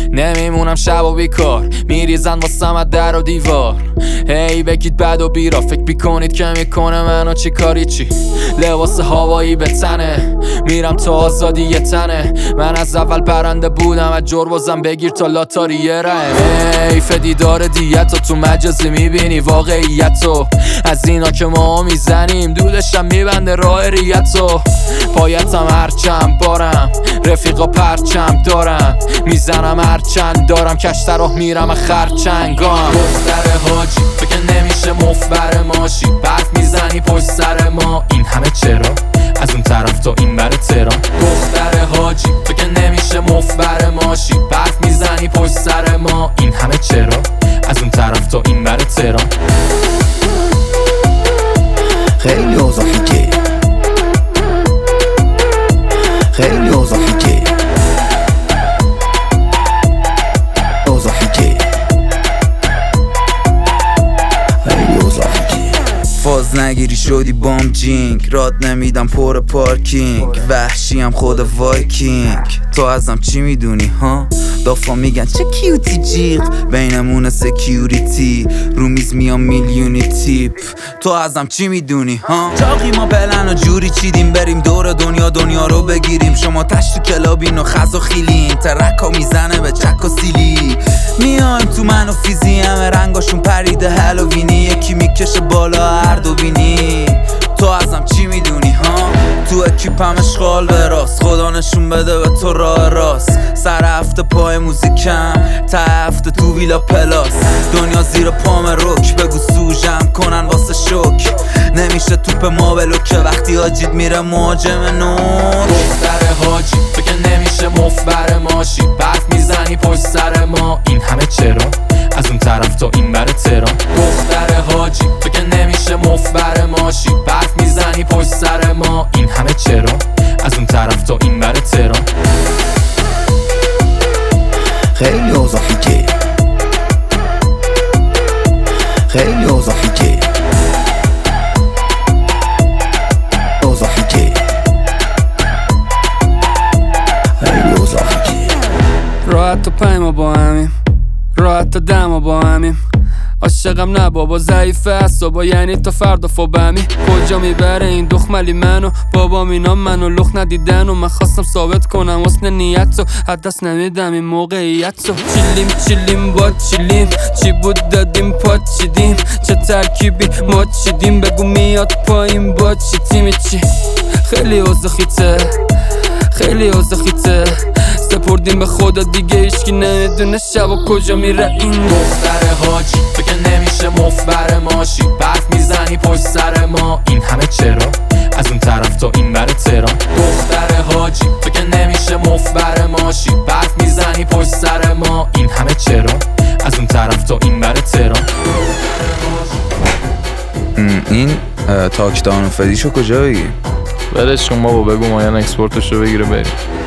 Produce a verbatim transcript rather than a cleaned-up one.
نمیمونم شب و بیکار، میریزن واسم از در و دیوار. هی بگید بد و بیرا، فکر بیکنید که میکنه منو چی کاری چی. لباس هوایی به تنه، میرم تا آزادی یه تنه. من از اول پرنده بودم، از جربازم بگیر تا لاتاری یه رحم. حیف دیدار دیتو، تو مجازی میبینی واقعیتو. از اینا که ما میزنیم دودشم میبنده راه ریتو. پایتم هرچند بارم، رفیقا پرچم دارم. میزنم هرچند دارم، کشت راه میرم خرچنگام. دختر حاجی فکر نمیشه مفبر ماشی، برف میزنی پشت سر ما، این همه چرا؟ از اون طرف تا این بر تهران. دختر حاجی فکر نمیشه مفبر ماشی، برف میزنی پشت سر ما، این همه چرا؟ از اون طرف تا این بر تهران. خیلی اوضاع فیکه، خیلی اوضاع فیکه، اوضاع فیکه، خیلی اوضاع فیکه. فاز نگیری شدی بام جینگ، راد نمیدم پر پارکینگ. وحشیم خود وایکینگ، تو ازم چی میدونی ها؟ دافا میگن چه کیوتی جیغ، بینمون سکیوریتی، رو میز میام میلیونی تیپ. تو ازم چی میدونی ها؟ چاقی ما پلن و جوری چیدیم، بریم دور دنیا دنیا رو بگیریم. شما تش تو کلابین و خز و خیلین، ترکا میزنه به چک و سیلی. میایم تو من و فیزی، همه رنگاشون پریده هالووینی. یکی میکشه بالا هر دو بینی. تو ازم چی میدونی ها؟ تو اکیپم اشغال به راست، خدا نشون بده به تو راه راست. سر هفته پای موزیکم، تا هفته تو ویلا پلاس. دنیا زیر پام روک، بگو سوژم کنن واسه شوک. نمیشه توپ ما بلوکه وقتی حاجید میره مهاجم نور. دختر حاجی فکر نمیشه مفبر ماشی، برف میزنی پشت سر ما، این همه چرا؟ از اون طرف تا این بر تهران. دختر حاجی فکر نمیشه مفبر ماشی، برف میزنی پشت سر ما، این همه چرا؟ از اون طرف تا این بر تهران. خیلی اوضاع فیکه، خیلی اوضاع فیکه، اوضاع فیکه، خیلی اوضاع فیکه. راحت تا پای ما با همیم، راحت تا دم با همیم. عاشقم نه بابا ضعیفه اعصابا، یعنی تا فردا فوبمی. کجا میبره این دخملی منو؟ بابام اینا منو لخ ندیدن و من خواستم ثابت کنم حسن نیت رو، از دست نمیدم این موقعیت رو. چیلیم چیلیم با چیلیم، چی بود دادیم پا چیدیم. چه ترکیبی ما چیدیم، بگو میاد پایین با چی تیمی چی. خیلی اوضاع خیته، خیلی اوضاع خیته. سپردیم به خدا دیگه هیچکی نمیدونه شب و کجا میره این. دختر حاجی فکر نمیشه مفبر ماشی، برف میزنی پشت سر ما، این همه چرا؟ از اون طرف تا این بر تهران. دختر حاجی فکر نمیشه مفبر ماشی، برف میزنی پشت سر ما، این همه چرا؟ از اون طرف تا این بر تهران. این تاکتان و فدیشو کجا بگی؟ ولش کن بابا، بگو مایان اکسپورتش رو بگیره بریم.